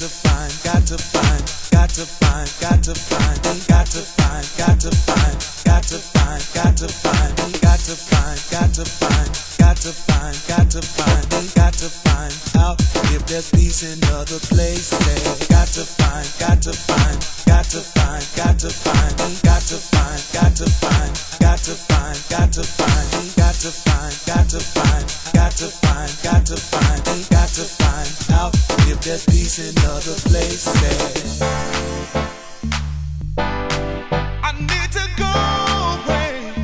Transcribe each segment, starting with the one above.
to find, got to find, got to find, got to find, got to find, got to find, got to find, got to find, got to find, got to find, got to find, got to find, got to find out if there's peace in other places. Got to find, got to find, got to find, got to find, got to find, got to find, got to find, got to find, got to find, got to find, got to find, got to find, got to find out if there's peace in other places. I need to go away.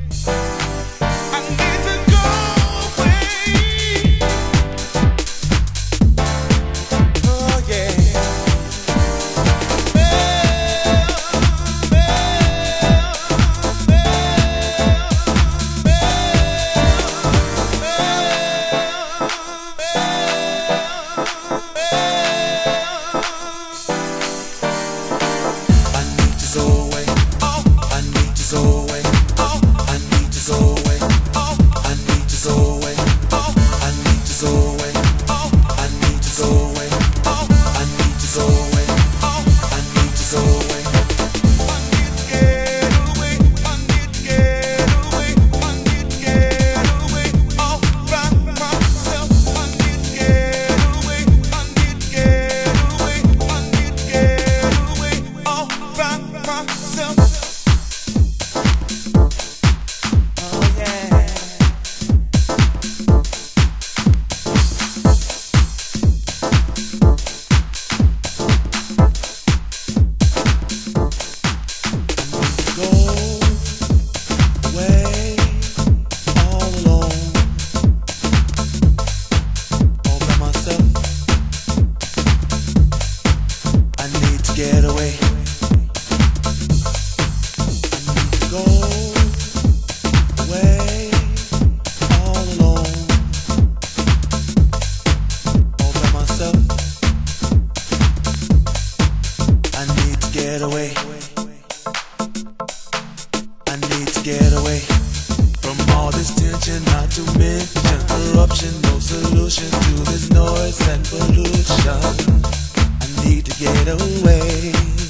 I need to go away. Oh yeah. Get away. I need to go away all alone, all by myself. I need to get away. I need to get away from all this tension, not to mention corruption. No solution to this noise and pollution. I need to get away.